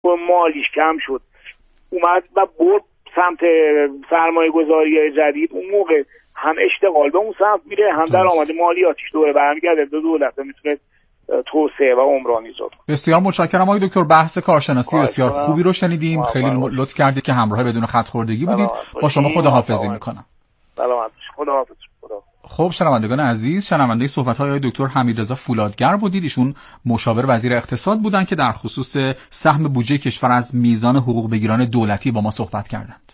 مالیش کم شد، اومد و برد سمت سرمایه گذاری جدید. اون موقع هم اشتغال به اون سمت میره، هم درآمد مالیاتیش دوره برمیگرده به دولت، میتونه توسعه و عمران ایجاد کنه. بسیار متشکرم آقای دکتر. بحث کارشناسی بسیار خوبی رو شنیدیم. خیلی لطف کردید که همراه بدون خط خوردگی بودید. با شما خداحافظی میکنم. سلامت خداحافظ. خب شنوندگان عزیز، شنونده صحبت‌های آقای دکتر حمیدرضا فولادگر بودید. ایشون مشاور وزیر اقتصاد بودند که در خصوص سهم بودجه کشور از میزان حقوق بگیران دولتی با ما صحبت کردند.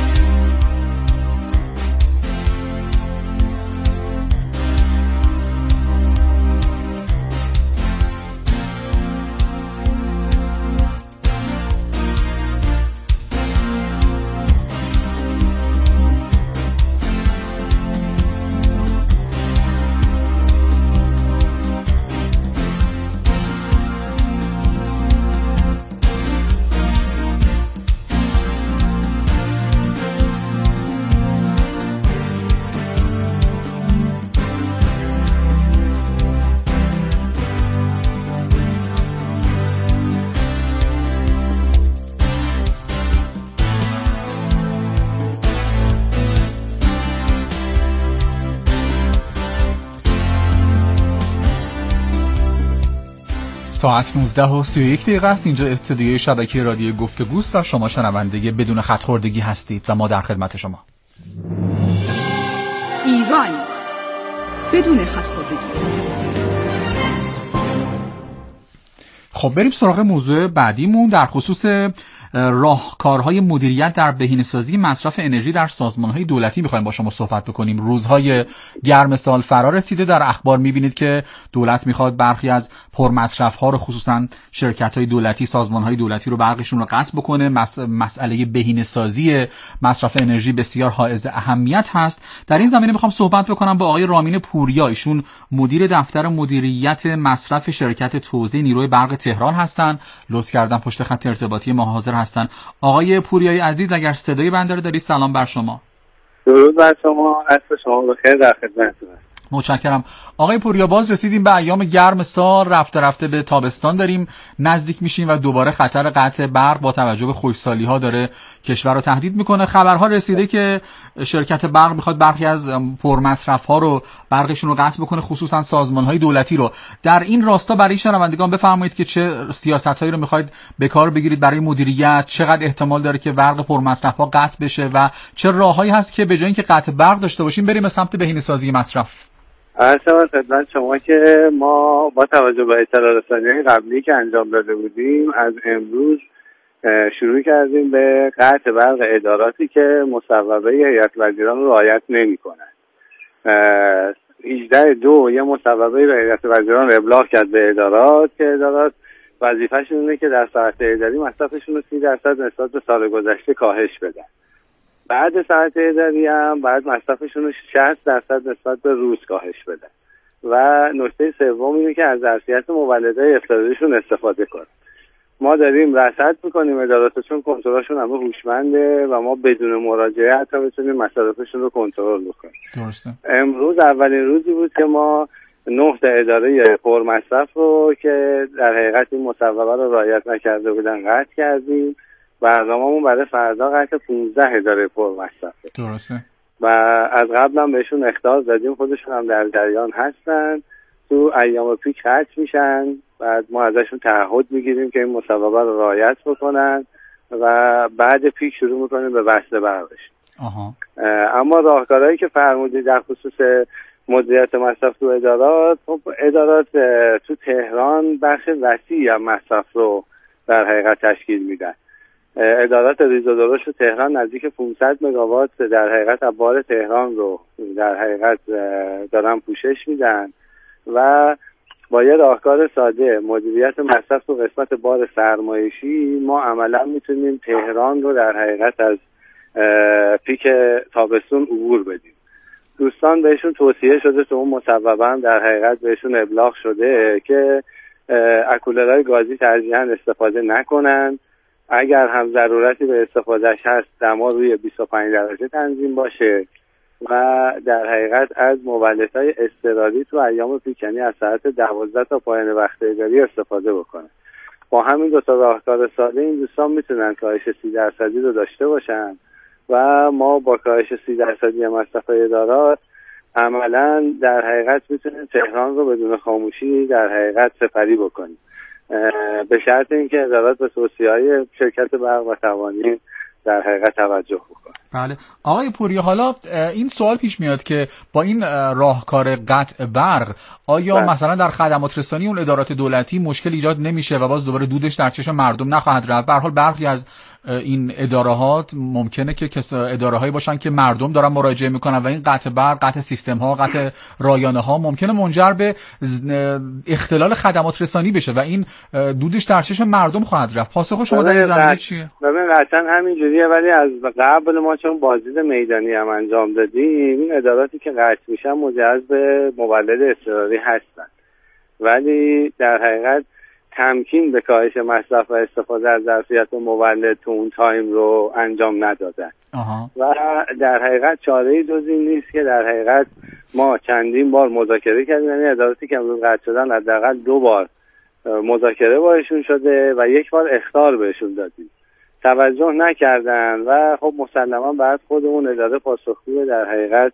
ساعت 19:31 است. اینجا استودیوی شبکه رادیو گفتگوست و شما شنونده بدون خط خوردگی هستید و ما در خدمت شما. ایران بدون خط خوردگی. خب بریم سراغ موضوع بعدیمون در خصوص راهکارهای مدیریت در بهینه‌سازی مصرف انرژی در سازمان‌های دولتی می‌خوایم با شما صحبت بکنیم. روزهای گرم سال فرا رسیده. در اخبار می‌بینید که دولت می‌خواد برخی از پرمصرف‌ها رو، خصوصاً شرکت‌های دولتی، سازمان‌های دولتی رو برقشون رو قطع بکنه. مسئله بهینه‌سازی مصرف انرژی بسیار حائز اهمیت هست. در این زمینه می‌خوام صحبت بکنم با آقای رامین پوریا. ایشون مدیر دفتر مدیریت مصرف شرکت توزیع نیروی برق تهران هستن. لطف کردن پشت خط ارتباطی ما حاضر هستن. آقای پوریای عزیز اگر صدای بنده رو دارید، سلام بر شما. درود بر شما، عصر شما بخیر، در خدمتتونم. متشکرم. آقای پوریا، باز رسیدیم به ایام گرم سال، رفته رفته به تابستان داریم نزدیک میشیم و دوباره خطر قطع برق با توجه به خشکسالی‌ها داره کشور رو تهدید میکنه. خبرها رسیده که شرکت برق میخواد برخی از پرمصرف‌ها رو برقشون رو قطع بکنه، خصوصا سازمان‌های دولتی رو. در این راستا برای شنوندگان بفرمایید که چه سیاست‌هایی رو میخواید به کار بگیرید برای مدیریت، چقدر احتمال داره که برق پرمصرف‌ها قطع بشه و چه راههایی هست که به جای اینکه قطع برق داشته باشیم بریم به سمت بهینه‌سازی مصرف. اصلا خدمت شما که ما با توجه به اطلاع رسانی قبلی که انجام داده بودیم از امروز شروع کردیم به قطع برق اداراتی که مصوبه هیئت وزیران رو رعایت نمی‌کنند. 18/2 یه مصوبه به هیئت وزیران ابلاغ کرد به ادارات که ادارات وظیفه‌شون اینه که در ساعت اداری مصرفشون رو 30% نسبت به سال گذشته کاهش بدن. بعد ساعت اداری هم بعد مصرفشون رو 60% نسبت به روز کاهش بدن. و نکته سوم اینه که از ظرفیت مولدهای افتادهشون استفاده کنن. ما داریم رصد میکنیم ادارات، چون کنترلشون همه هوشمنده و ما بدون مراجعه حتی میتونیم مصرفشون رو کنترل بکنیم. درسته. امروز اولین روزی بود که ما 9 اداره پرمصرف رو که در حقیقت این مصوبه رو رعایت نکرده بودن قطع کردیم. برنامه‌مون برای فردا قطع 15 اداره پرمصرفه. درسته. و از قبل هم بهشون اخطار دادیم، خودشون هم در جریان هستن. تو ایام پیک قطع میشن، بعد ما ازشون تعهد میگیریم که این مصوبه رو رعایت بکنن و بعد پیک شروع میکنیم به وصل برقش. اما راهکارهایی که فرمودید در خصوص مدیریت مصرف تو ادارات، خب ادارات تو تهران بخش وسیعی از مصرف رو در حقیقت تشکیل میدن. ادارات ریز و درشت تو تهران نزدیک 500 مگاوات در حقیقت بار تهران رو در حقیقت دارن پوشش میدن و با یه راهکار ساده مدیریت مصرف تو قسمت بار سرمایشی ما عملا میتونیم تهران رو در حقیقت از پیک تابستون عبور بدیم. دوستان بهشون توصیه شده، تو اون مصوبه هم در حقیقت بهشون ابلاغ شده که اکولرهای گازی ترجیحاً استفاده نکنن. اگر هم ضرورتی به استفادهش هست دما روی 25 درجه تنظیم باشه و در حقیقت از مولدهای اضطراری تو ایام پیک، یعنی از ساعت 12 تا پایان وقت اداری استفاده بکنه. با همین 2 تا راهکار ساده این دوستان میتونن کاهش 30% رو داشته باشن و ما با کاهش 30% مصرف ادارات عملا در حقیقت میتونیم تهران رو بدون خاموشی در حقیقت سپری بکنیم، به شرط اینکه ادارات به توصیه‌های شرکت برق و توانیم در حقیقت توجه بکنه. بله آقای پوریا، حالا این سوال پیش میاد که با این راهکار قطع برق آیا مثلا در خدمات رسانی اون ادارات دولتی مشکل ایجاد نمیشه و باز دوباره دودش در چشم مردم نخواهد رفت؟ به هر حال برخی از این ادارات ممکنه که ادارهایی باشن که مردم دارن مراجعه میکنن و این قطع برق، قطع سیستم ها، قطع رایانه ها ممکنه منجر به اختلال خدمات رسانی بشه و این دودش در چشم مردم خواهد رفت. پاسخ شما در این زمینه چیه؟ ببین قطعا همینجوریه، ولی از قبل ما چون بازدید میدانی هم انجام دادیم این اداراتی که قطع میشن مجهز به مولد اضطراری هستن، ولی در حقیقت تمکین به کاهش مصرف و استفاده از ظرفیت مولد تو اون تایم رو انجام ندادن. و در حقیقت چاره‌ای جز این نیست که در حقیقت ما چندین بار مذاکره کردیم، یعنی اداراتی که امروز قطع شدن حداقل 2 بار مذاکره باشون شده و 1 بار اخطار بهشون دادیم، توجه نکردن و خب مسلما بعد خودمون اداره پاسخگوی در حقیقت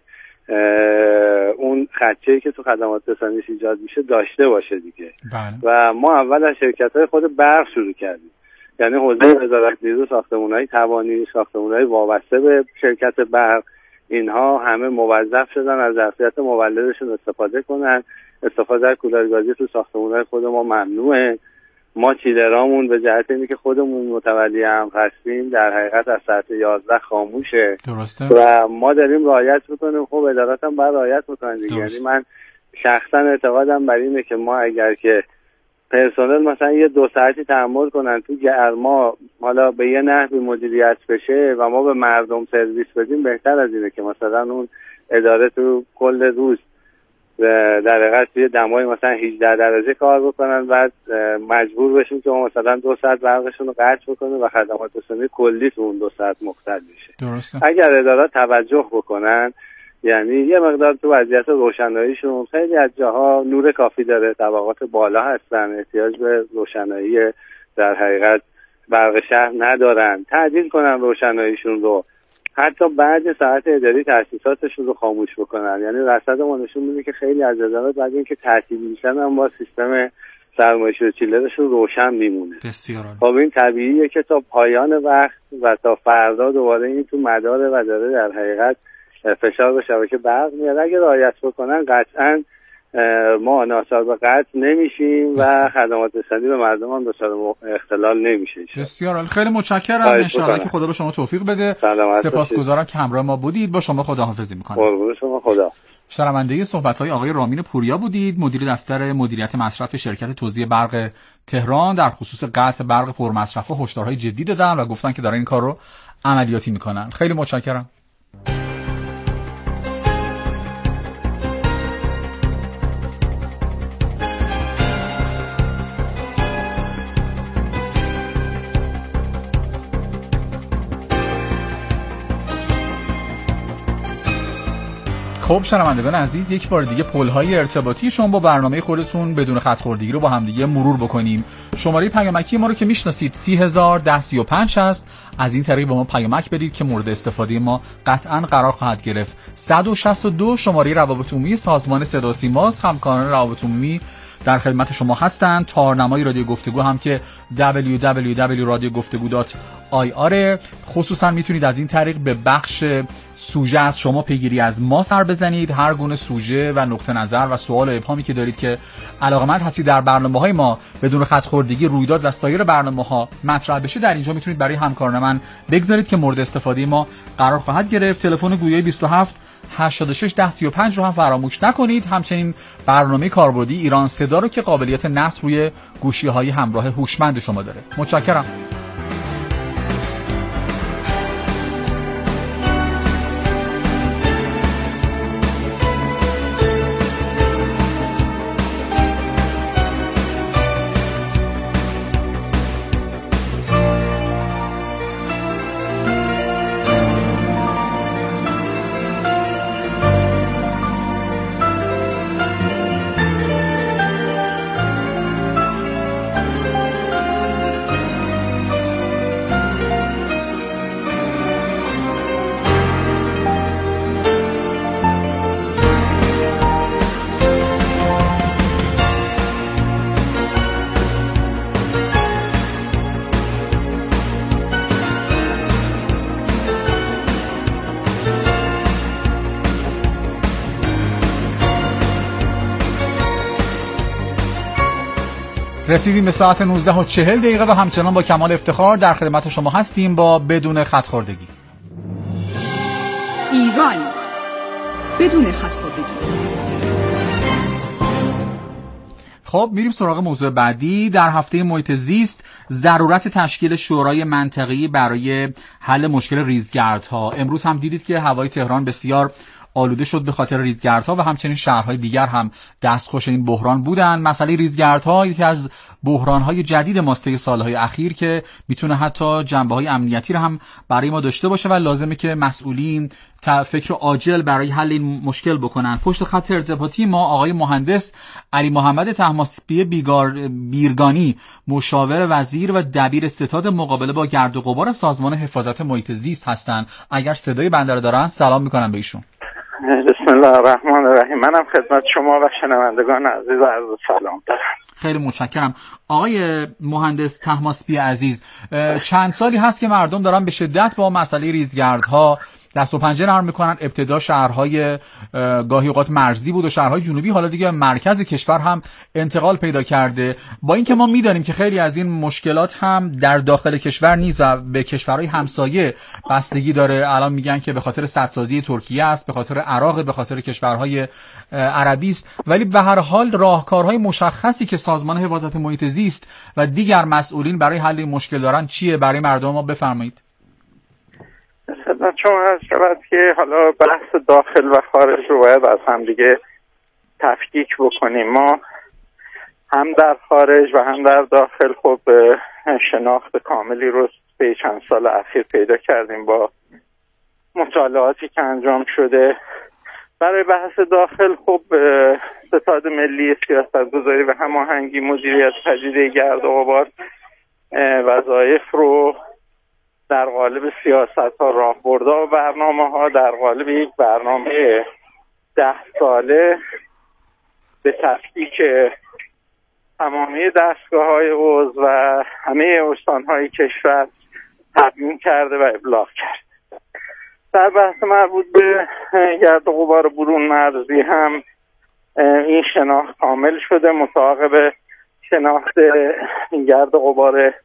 اون خدشه‌ای که تو خدمات رسانیش ایجاد میشه داشته باشه دیگه. و ما اول از شرکت‌های خود برق شروع کردیم، یعنی حوزه وزارت نیرو، ساختمان‌های توانی، ساختمان‌های وابسته به شرکت برق، اینها همه موظف شدن از ظرفیت مولدشون استفاده کنن. استفاده از کولرگازی تو ساختمان‌های خود ما ممنوعه. ما چیلرامون به جهت اینه که خودمون متولی هم هستیم در حقیقت از ساعت 11 خاموشه. درسته. و ما داریم رعایت میکنیم، خب ادارات هم باید رعایت میکنن دیگه. یعنی من شخصا اعتقادم بر اینه که ما اگر که پرسنل مثلا یه 2 ساعتی تحمل کنن تو گرما، حالا به یه نحوی مدیریت بشه و ما به مردم سرویس بدیم، بهتر از اینه که مثلا اون اداره تو کل روز در حقیقت توی دمای مثلا 18 درجه کار بکنن، بعد مجبور بشیم که ما مثلا 2 ساعت برقشون رو قطع بکنیم و خدمات رسانی کلی تو اون 2 ساعت مختل میشه. درسته. اگر ادارات توجه بکنن، یعنی یه مقدار تو وضعیت روشناییشون خیلی از جاها نور کافی داره، طبقات بالا هستن، احتیاج به روشنایی در حقیقت برق شهر ندارن، تعدیل کنن روشناییشون رو، حتی بعد ساعت اداری تأسیساتشون رو خاموش بکنن. یعنی رصد ما نشون میده که خیلی از ادارات بعد اینکه تعطیل میشن هم با سیستم سرمایه‌شویی چیلرشون روشن میمونه. بسیار. خب این طبیعیه که تا پایان وقت و تا فردا دوباره این تو مدار و داره در حقیقت فشار به شبکه برق میاد. اگه رعایت بکنن قطعاً ما ناچار به قطع نمیشیم و خدمات رسانی به مردم هم دچار اختلال نمیشه. بسیار عالی، خیلی متشکرم. ان شاءالله که خدا به شما توفیق بده. سپاسگزارم که همراه ما بودید. با شما خداحافظی میکنم. قربون شما. خدا. شنونده صحبت‌های آقای رامین پوریا بودید، مدیر دفتر مدیریت مصرف شرکت توزیع برق تهران. در خصوص قطع برق پرمصرف‌ها هشدارهای جدی دادن و گفتن که دارن این کار رو عملیاتی میکنن. خیلی متشکرم. خب شنوندگان عزیز، یک بار دیگه پل‌های ارتباطی شما با برنامه خودتون بدون خط خوردگی رو با هم دیگه مرور بکنیم. شماره پیامکی ما رو که میشناسید 3001035 هست. از این طریق به ما پیامک بدید که مورد استفاده ما قطعاً قرار خواهد گرفت. 162 شماره روابط عمومی سازمان صدا و سیماست. همکاران روابط عمومی در خدمت شما هستند. تارنمای رادیو گفتگو هم که www.radiogoftegu.ir. خصوصا میتونید از این طریق به بخش سوژه از شما پیگیری از ما سر بزنید. هر گونه سوژه و نقطه نظر و سوال و ابهامی که دارید که علاقمند هستید در برنامه‌های ما بدون خط خوردگی، رویداد و سایر برنامه‌ها مطرح بشه، در اینجا میتونید برای همکاران من بگذارید که مورد استفاده ما قرار خواهد گرفت. تلفن گویای 27 86 1035 رو هم فراموش نکنید. همچنین برنامه کاربردی ایران صدا رو که قابلیت نصب روی گوشی‌های همراه هوشمند شما داره. متشکرم. رسیدیم به ساعت 19:40 و همچنان با کمال افتخار در خدمت شما هستیم با بدون خط خوردگی. ایران بدون خط خوردگی. خب میریم سراغ موضوع بعدی. در هفته محیط زیست ضرورت تشکیل شورای منطقه‌ای برای حل مشکل ریزگردها. امروز هم دیدید که هوای تهران بسیار آلوده شد به خاطر ریزگردها و همچنین شهرهای دیگر هم دستخوش این بحران بودن. مسئله ریزگردها یکی از بحرانهای جدید ماست طی سالهای اخیر که میتونه حتی جنبه‌های امنیتی رو هم برای ما داشته باشه و لازمه که مسئولین فکر عاجل برای حل این مشکل بکنن. پشت خط ارتباطی ما آقای مهندس علی محمد طهماسبی بیرگانی، مشاور وزیر و دبیر ستاد مقابله با گرد و غبار سازمان حفاظت محیط زیست هستند. اگر صدای بنده رو دارن سلام میکنم به ایشون. بسم الله الرحمن الرحیم. منم خدمت شما و شنوندگان عزیز عرض سلام دارم. خیلی متشکرم. آقای مهندس طهماسبی عزیز، چند سالی هست که مردم دارن به شدت با مسئله ریزگردها دست و پنجه نرم میکنن. ابتدا شهرهای گاهی اوقات مرزی بود و شهرهای جنوبی، حالا دیگه مرکز کشور هم انتقال پیدا کرده. با اینکه ما میدانیم که خیلی از این مشکلات هم در داخل کشور نیست و به کشورهای همسایه بستگی داره. الان میگن که به خاطر سدسازی ترکیه است، به خاطر عراق، به خاطر کشورهای عربی است، ولی به هر حال راهکارهای مشخصی که سازمان حفاظت محیط زیست و دیگر مسئولین برای حل این مشکل دارن چیه؟ برای مردم ما بفرمایید. خدمت شما عرض شود که حالا بحث داخل و خارج رو باید از هم دیگه تفکیک بکنیم. ما هم در خارج و هم در داخل خب شناخت کاملی رو به چند سال اخیر پیدا کردیم با مطالعاتی که انجام شده. برای بحث داخل خب ستاد ملی سیاستگذاری و هماهنگی مدیریت پدیده گرد و غبار وظایف رو در قالب سیاست‌ها، راهبردها و برنامه‌ها در قالب یک برنامه 10 ساله به تفکیک تمامی دستگاه‌های عضو و همه استان‌های کشور تبیین کرده و ابلاغ کرد. در بحث مربوط به گرد و غبار برون مرزی هم این شناخت کامل شده. متعاقب شناخت گرد و غبار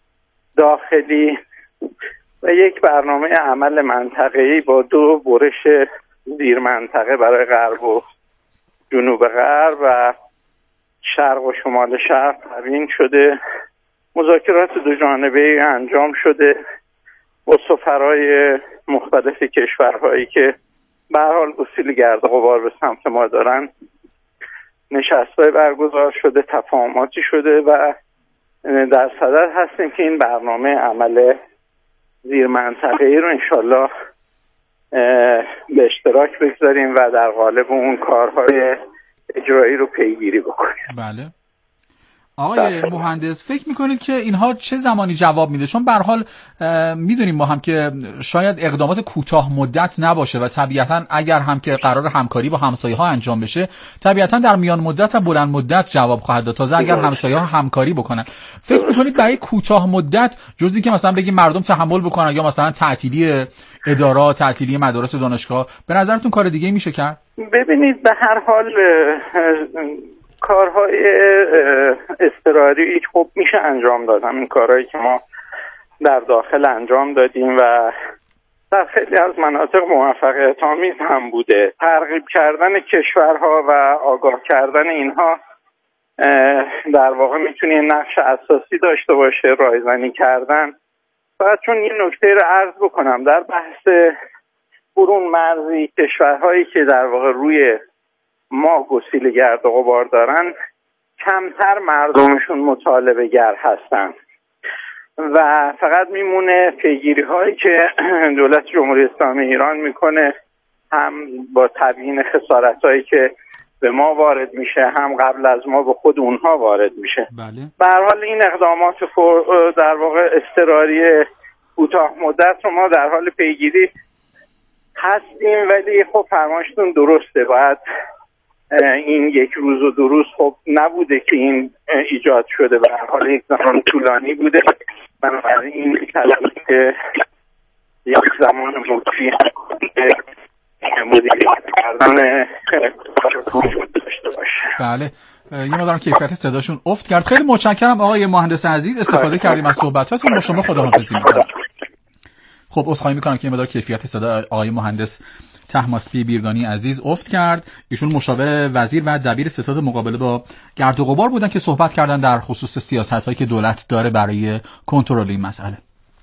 داخلی و یک برنامه عمل منطقه‌ای با 2 برش زیر منطقه برای غرب و جنوب غرب و شرق و شمال شرق تبیین شده. مذاکرات 2 جانبه‌ای انجام شده با سفرای مختلف کشورهایی که به هر حال گسیل گرد و غبار به سمت ما دارن. نشست‌های برگزار شده، تفاهماتی شده و در صدد هستیم که این برنامه عمل زیر منطقه‌ای رو انشالله به اشتراک بگذاریم و در قالب اون کارهای اجرایی رو پیگیری بکنیم. بله. آقای مهندس فکر میکنید که اینها چه زمانی جواب میده؟ چون به هر حال میدونیم ما هم که شاید اقدامات کوتاه مدت نباشه و طبیعتا اگر هم که قرار همکاری با همسایه ها انجام بشه طبیعتا در میان مدت و بلند مدت جواب خواهد داد، تازه اگر همسایه ها همکاری بکنن. فکر میکنید برای کوتاه مدت جزی که مثلا بگیم مردم تحمل بکنن یا مثلا تعطیلی ادارات، تعطیلی مدارس و دانشگاه، به نظرتون کار دیگه میشه کرد؟ ببینید به هر حال کارهای اضطراری خب میشه انجام داد. همین کارهایی که ما در داخل انجام دادیم و در خیلی از مناطق موفقیت آمیز هم بوده. ترغیب کردن کشورها و آگاه کردن اینها در واقع میتونه نقش اساسی داشته باشه، رایزنی کردن. فقط چون یه نکته رو عرض بکنم، در بحث برون مرزی کشورهایی که در واقع روی ما گسیل گرد و غبار دارن کمتر مردمشون مطالبه گر هستن و فقط میمونه پیگیری هایی که دولت جمهوری اسلامی ایران میکنه، هم با تبیین خسارت هایی که به ما وارد میشه، هم قبل از ما به خود اونها وارد میشه. بله. به هر حال این اقدامات در واقع اضطراری کوتاه مدت رو ما در حال پیگیری هستیم، ولی خب فرمایشتون درسته، باید این 1 روز و 2 روز خب نبوده که این ایجاد شده، به هر حال یک زمان طولانی بوده. بنابراین این طلبی که یک زمان مطفی مدیریت کردن داشته باشه. بله. یه مقدار کیفیت صداشون افت کرد. خیلی متشکرم آقای مهندس عزیز، استفاده کردیم از صحبتاتون. با شما خداحافظی می‌کنم. خب عذرخواهی می‌کنم که یه مقدار کیفیت صدا آقای مهندس طهماسبی بیرگانی عزیز افت کرد. ایشون مشاور وزیر و دبیر ستاد مقابله با گرد و غبار بودن که صحبت کردن در خصوص سیاست‌هایی که دولت داره برای کنترل این مسئله.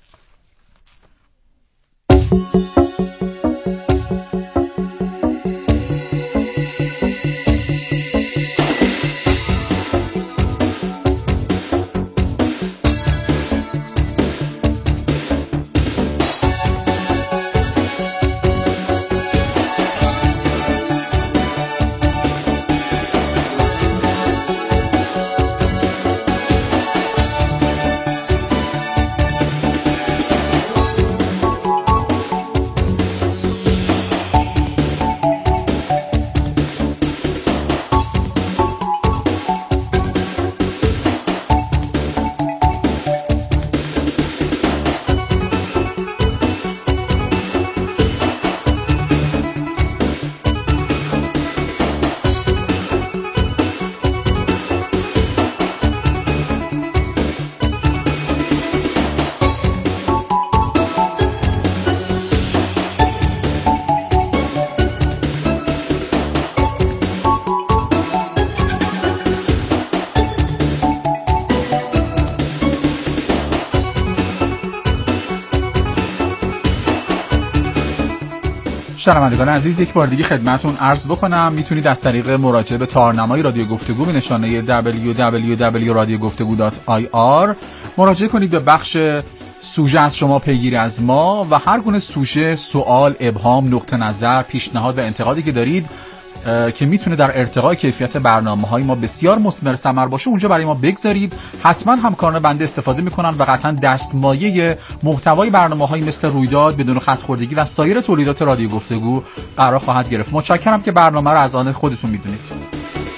شنوندگان عزیز، یک بار دیگه خدمتتون عرض بکنم میتونید از طریق مراجعه به تارنمای رادیو گفتگو به نشانه www.radiogفتگو.ir مراجعه کنید به بخش سوژه از شما پیگیری از ما و هر گونه سوژه، سوال، ابهام، نقطه نظر، پیشنهاد و انتقادی که دارید که میتونه در ارتقای کیفیت برنامه‌های ما بسیار مثمر ثمر باشه اونجا برای ما بگذارید. حتما همکاران بنده استفاده میکنن و قطعا دستمایه محتوای برنامه‌های مثل رویداد، بدون خط خوردگی و سایر تولیدات رادیو گفتگو قرار خواهد گرفت. متشکرم که برنامه رو از آن خودتون میدونید.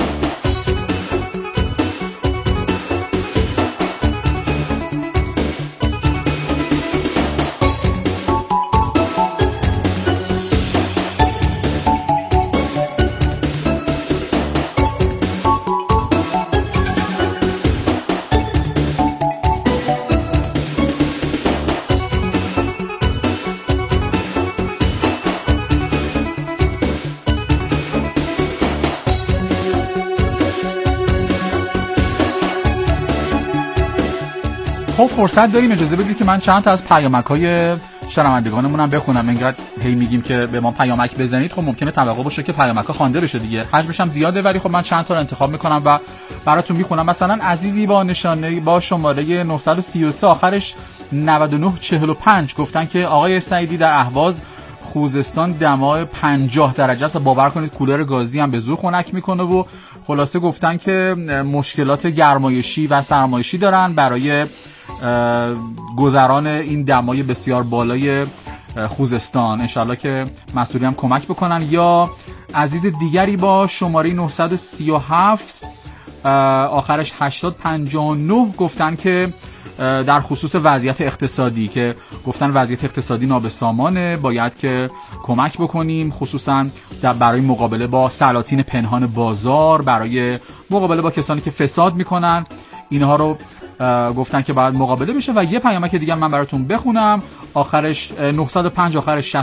خب فرصت داریم، اجازه بدید که من چند تا از پیامک‌های شنوندگانمونم بخونم. اینقدر هی میگیم که به ما پیامک بزنید، خب ممکنه توقع باشه که پیامک‌ها خوانده بشه دیگه، حجمش هم زیاده، ولی خب من چند تا رو انتخاب میکنم و براتون میخونم. مثلا عزیزی با نشانه با شماره 933 آخرش 9945 گفتن که آقای سعیدی در اهواز خوزستان دمای 50 درجه است و باور کنید کولر گازی هم به زور خنک میکنه و خلاصه گفتن که مشکلات گرمایشی و سرمایشی دارن برای گذران این دمای بسیار بالای خوزستان. انشالله که مسئولی هم کمک بکنن. یا عزیز دیگری با شماره 937 آخرش 8059 گفتن که در خصوص وضعیت اقتصادی که گفتن وضعیت اقتصادی نابسامانه، باید که کمک بکنیم، خصوصا برای مقابله با سلاطین پنهان بازار، برای مقابله با کسانی که فساد میکنن، اینها رو گفتن که باید مقابله بشه. و یه پیامک دیگه من براتون بخونم، آخرش 905 آخرش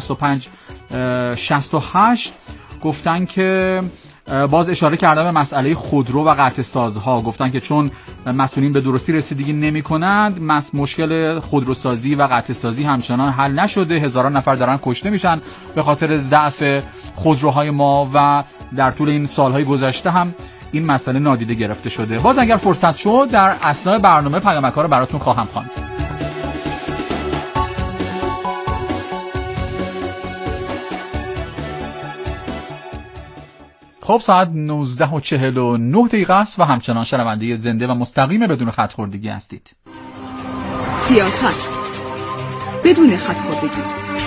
6568 گفتن که باز اشاره کردن به مسئله خودرو و قطع سازها. گفتن که چون مسئولین به درستی رسیدگی نمی‌کنند، مشکل خودروسازی و قطع سازی همچنان حل نشده، هزاران نفر دارن کشته میشن به خاطر ضعف خودروهای ما و در طول این سالهای گذشته هم این مسئله نادیده گرفته شده. باز اگر فرصت شد در اثنای برنامه پیامک‌ها رو براتون خواهم خواند. خب ساعت 19:49 است و همچنان شنونده زنده و مستقیم بدون خط خوردگی هستید. سیاست بدون خط خوردگی.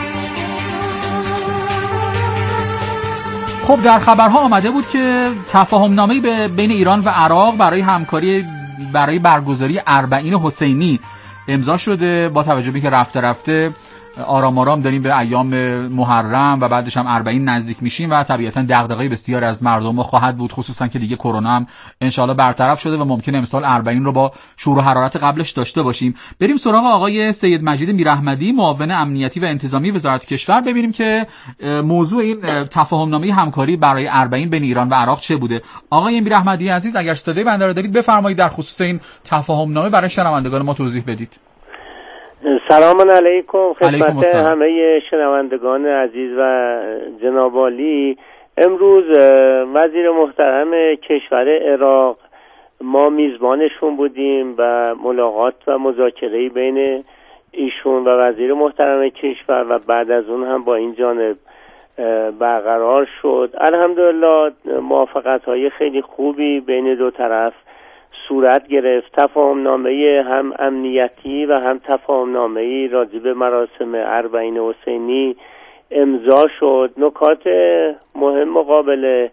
خب در خبرها آمده بود که تفاهم‌نامه‌ای بین ایران و عراق برای همکاری برای برگزاری اربعین حسینی امضا شده، با توجه به که رفته آرام آرام داریم به ایام محرم و بعدش هم 40 نزدیک میشیم و طبیعتا دغدغه بسیار از مردم خواهد بود، خصوصا که دیگه کرونا هم انشالله برطرف شده و ممکنه امسال 40 رو با شور و حرارت قبلش داشته باشیم. بریم سراغ آقای سید مجید میراحمدی، معاون امنیتی و انتظامی وزارت کشور، ببینیم که موضوع این تفاهمنامه همکاری برای 40 بین ایران و عراق چه بوده. آقای میراحمدی عزیز، اگر صدای بنده رو دارید بفرمایید در خصوص این تفاهمنامه برای شنوندگان ما توضیح بدید. سلام علیکم خدمت همه شنوندگان عزیز و جناب عالی. امروز وزیر محترم کشور عراق ما میزبانشون بودیم و ملاقات و مذاکره بین ایشون و وزیر محترم کشور و بعد از اون هم با این جانب برقرار شد. الحمدلله موافقت‌های خیلی خوبی بین دو طرف صورت گرفت. تفاهمنامه هم امنیتی و هم تفاهمنامه راجع به مراسم 40 حسینی امضا شد. نکات مهم قابل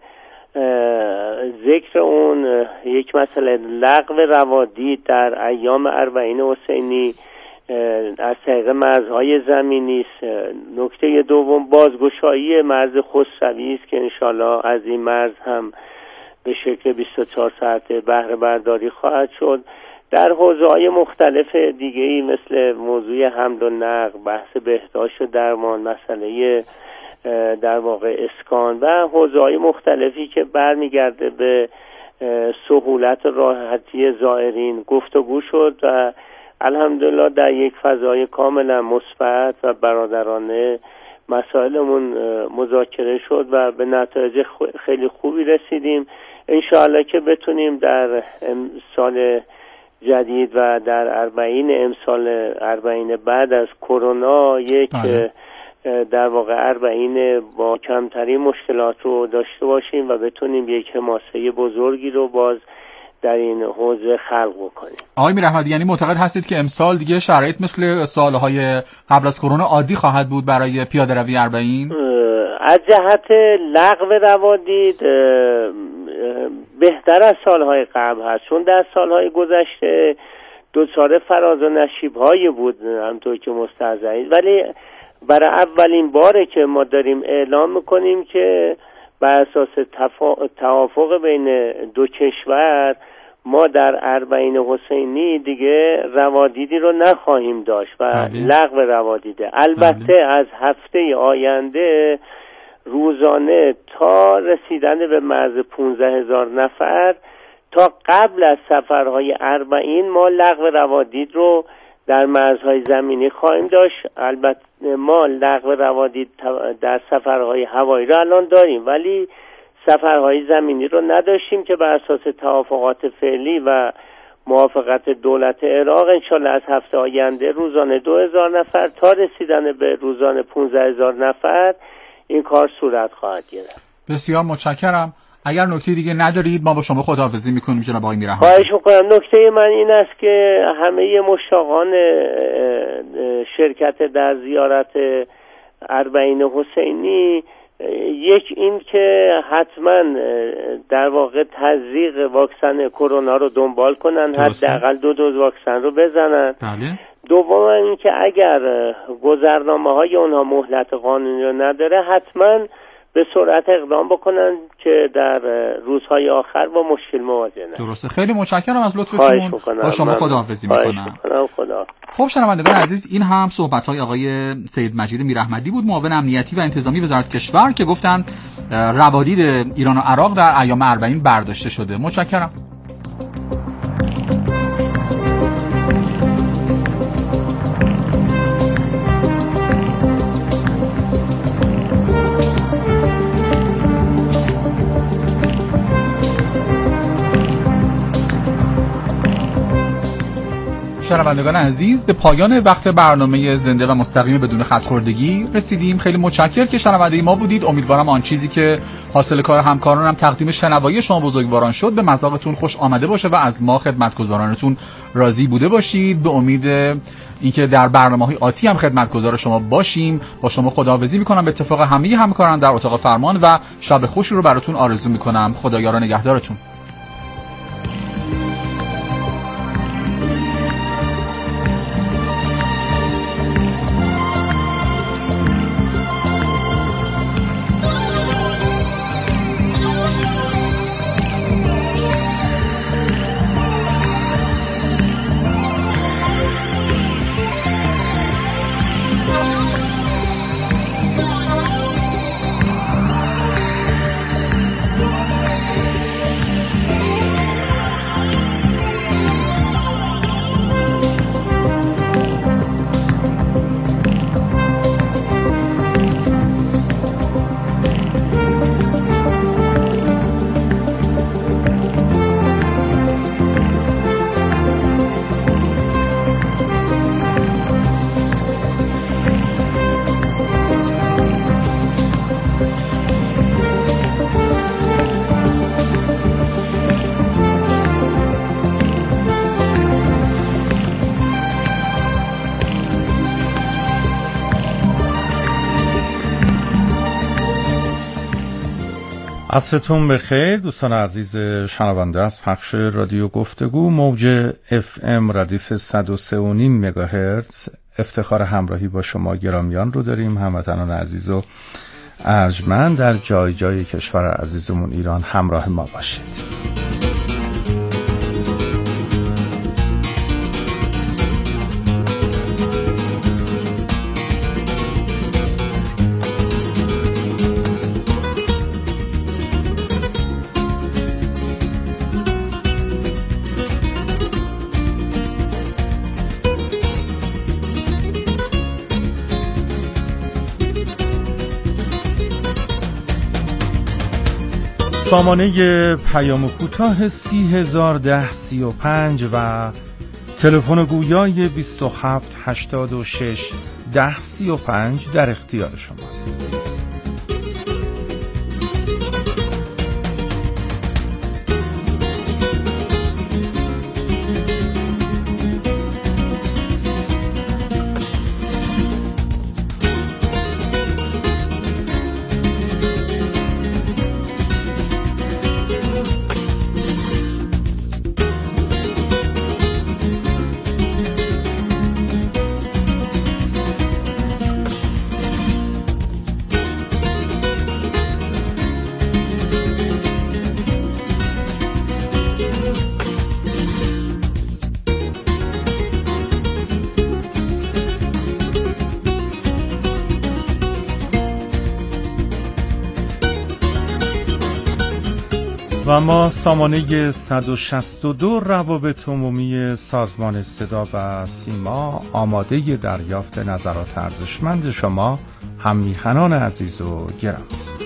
ذکر اون یک مسئله لغو روادید در ایام 40 حسینی از طریق مرزهای زمینی است. نکته دوم بازگشایی مرز خسروی است که انشالله از این مرز هم به شکل 24 ساعته بهره برداری خواهد شد. در حوزه‌های مختلف دیگه‌ای مثل موضوع حمل و نقل، بحث بهداشت و درمان، مسئله در واقع اسکان و حوزه‌های مختلفی که برمیگرده به سهولت و راحتی زائرین گفتگو شد و الحمدلله در یک فضای کاملا مثبت و برادرانه مسائلمون مذاکره شد و به نتایج خیلی خوبی رسیدیم. انشاءالله که بتونیم در سال جدید و در 40 امسال 40 بعد از کرونا یک در واقع 40 با کمترین مشکلات رو داشته باشیم و بتونیم یک حماسه بزرگی رو باز در این حوزه خلق بکنیم. آقای میراحمدی، یعنی معتقد هستید که امسال دیگه شرایط مثل سالهای قبل از کرونا عادی خواهد بود برای پیاده روی 40؟ از جهت لغو روادید بهتر از سالهای قبل هست، چون در سالهای گذشته دچار فراز و نشیب‌هایی بود همونطور که مستحضرید، ولی برای اولین باره که ما داریم اعلام میکنیم که بر اساس توافق بین دو کشور ما در 40 حسینی دیگه روادیدی رو نخواهیم داشت و لغو روادیده. البته از هفته آینده روزانه تا رسیدن به مرز 15,000 نفر تا قبل از سفرهای 40 ما لغو روادید رو در مرزهای زمینی خواهیم داشت. البته ما لغو روادید در سفرهای هوایی رو الان داریم ولی سفرهای زمینی رو نداشتیم که بر اساس توافقات فعلی و موافقت دولت عراق انشالله از هفته آینده روزانه 2,000 نفر تا رسیدن به روزانه 15,000 نفر این کار صورت خواهد گرفت. بسیار متشکرم. اگر نکته دیگه ندارید ما با شما خداحافظی میکنیم جناب آقای میراحمدی. خواهش میکنم. نکته من این است که همه مشتاقان شرکت در زیارت 40 حسینی یک این که حتما در واقع تزریق واکسن کرونا رو دنبال کنن، حداقل 2 دوز واکسن رو بزنن. بله. دوم این که اگر گذرنامه‌های اونها مهلت قانونی رو نداره حتما به سرعت اقدام بکنن که در روزهای آخر با مشکل مواجه نشن. درسته. خیلی متشکرم از لطفتون. با شما خداحافظی میکنم. خدا. خب شنوندگان عزیز، این هم صحبت‌های آقای سید مجید میراحمدی بود، معاون امنیتی و انتظامی وزارت کشور که گفتن روادید ایران و عراق در ایام 40 برداشته شده. متشکرم. شنوندگان عزیز، به پایان وقت برنامه زنده و مستقیم بدون خط‌خوردگی رسیدیم. خیلی متشکرم که شنونده ما بودید. امیدوارم آن چیزی که حاصل کار همکارانم تقدیم شنوایی شما بزرگواران شد به مذاقتون خوش آمده باشه و از ما خدمتگزارانتون راضی بوده باشید. به امید اینکه در برنامه‌های آتی هم خدمتگزار شما باشیم. با شما خداحافظی می‌کنم به اتفاق همه همکاران در اتاق فرمان و شب خوشی رو براتون آرزو می‌کنم. خدایا نگهدارتون. عصرتون بخیر دوستان عزیز شنونده از پخش رادیو گفتگو موج FM ردیف 103.5 مگاهرتز. افتخار همراهی با شما گرامیان رو داریم، هموطنان عزیز و ارجمند در جای جای کشور عزیزمون ایران. همراه ما باشید. سامانه پیام کوتاه 301035 و تلفن گویای 2786 1035 در اختیار شماست. و ما سامانه 162 روابط عمومی سازمان صدا و سیما آماده دریافت نظرات ارزشمند شما هم‌میهنان عزیز و گرامی است.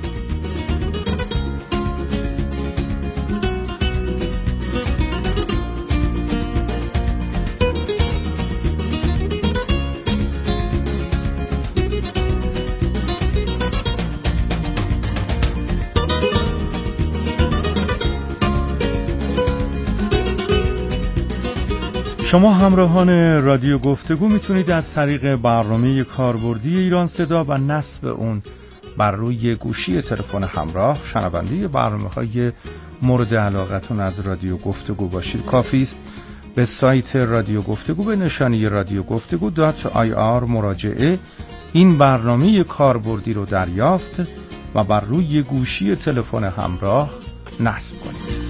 شما همراهان رادیو گفتگو میتونید از طریق برنامه کاربردی ایران صدا و نصب اون بر روی گوشی تلفن همراه شنونده برنامه‌های مورد علاقتون از رادیو گفتگو باشید. کافی است به سایت رادیو گفتگو به نشانی radiogoftegu.ir مراجعه این برنامه کاربردی رو دریافت و بر روی گوشی تلفن همراه نصب کنید.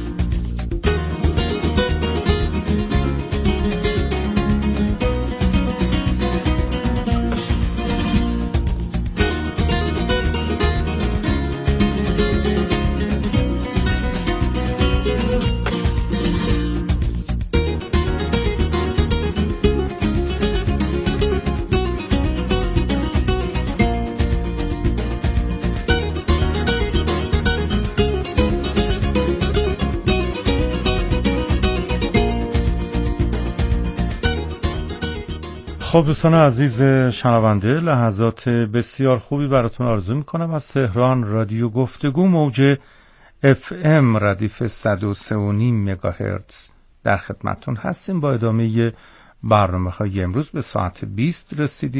خب دوستان عزیز شنونده، لحظات بسیار خوبی براتون آرزو میکنم. از تهران رادیو گفتگو موج FM ردیف 103.5 مگاهرتز در خدمتتون هستیم. با ادامه برنامه‌های امروز به ساعت 20 رسیدیم.